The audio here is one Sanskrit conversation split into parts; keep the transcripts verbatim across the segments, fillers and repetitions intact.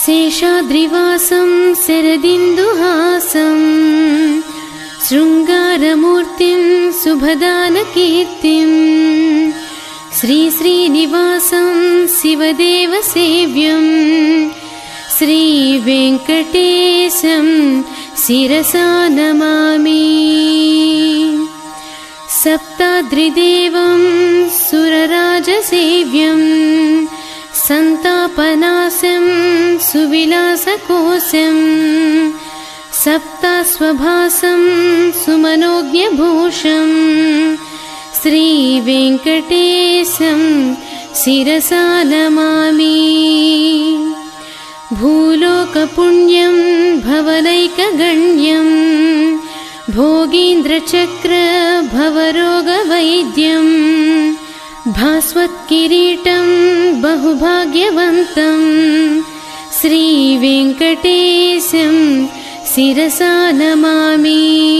शेषाद्रिवासं शरदिन्दुहासं शृङ्गारमूर्तिं सुभदानकीर्तिं श्रीश्रीनिवासं शिवदेवसेव्यं श्रीवेङ्कटेशं शिरसा नमामि। सप्ताद्रिदेवं सुरराजसेव्यं सन्तापनाशं सुविलासकोशं सप्तास्वभासं सुमनोज्ञभूषं श्रीवेङ्कटेशं शिरसा नमामि। भूलोकपुण्यं भवनैकगण्यं भोगीन्द्रचक्र भवरोगवैद्यं भास्वत्किरीटं बहुभाग्यवन्तं श्रीवेङ्कटेशं शिरसा नमामि।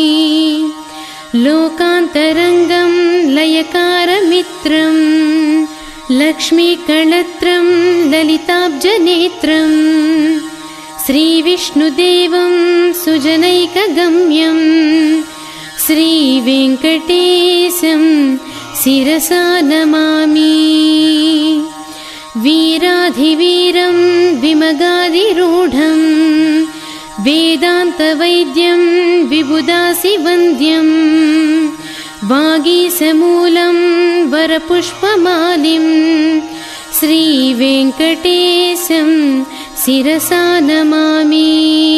लोकान्तरङ्गं लयकारमित्रं लक्ष्मीकळत्रं ललिताब्जनेत्रं श्रीविष्णुदेवं सुजनैकगम्यं श्रीवेङ्कटेशं शिरसा नमामि। वीराधिवीरं विमगादिरूढं वेदान्तवैद्यं विबुधासिवन्द्यं वागीशमूलं वरपुष्पमालिं श्रीवेङ्कटेशं शिरसा नमामि।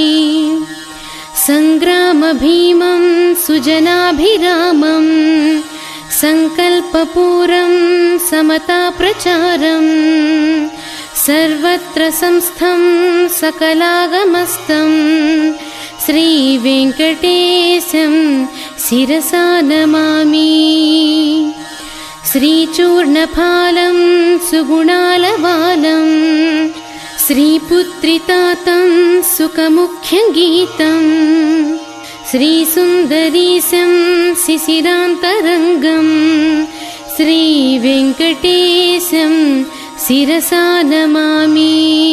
सङ्ग्रामभीमं सुजनाभिरामं सङ्कल्पपूरं समताप्रचारं सर्वत्र संस्थं सकलागमस्तं श्रीवेङ्कटेशं शिरसा नमामि। श्रीचूर्णफालं सुगुणालवालं श्रीपुत्रितातं सुखमुख्यगीतं श्रीसुन्दरीशं शिशिरान्तरङ्गं श्रीवेङ्कटेशं शिरसा नमामि।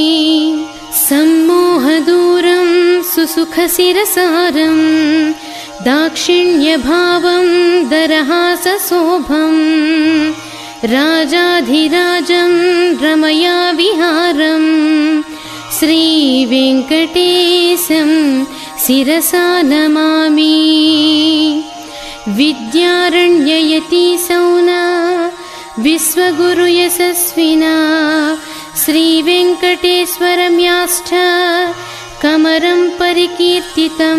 सम्मोहदूरं सुसुखशिरसारं दाक्षिण्यभावं दरहासशोभं राजाधिराजं रमया विहारं श्रीवेङ्कटेशं शिरसा नमामि। विद्यारण्ययतीशौना विश्वगुरुयशस्विना श्रीवेङ्कटेश्वरं याष्ठ कमरं परिकीर्तितं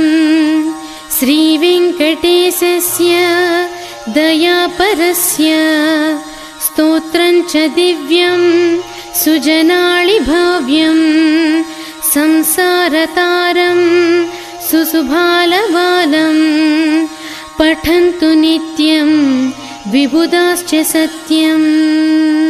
श्रीवेङ्कटेशस्य दयापरस्य स्तोत्रं च दिव्यं सुजनाळिभव्यं संसारतारं सुसुभालवालं पठन्तु नित्यं विबुधाश्च सत्यम्।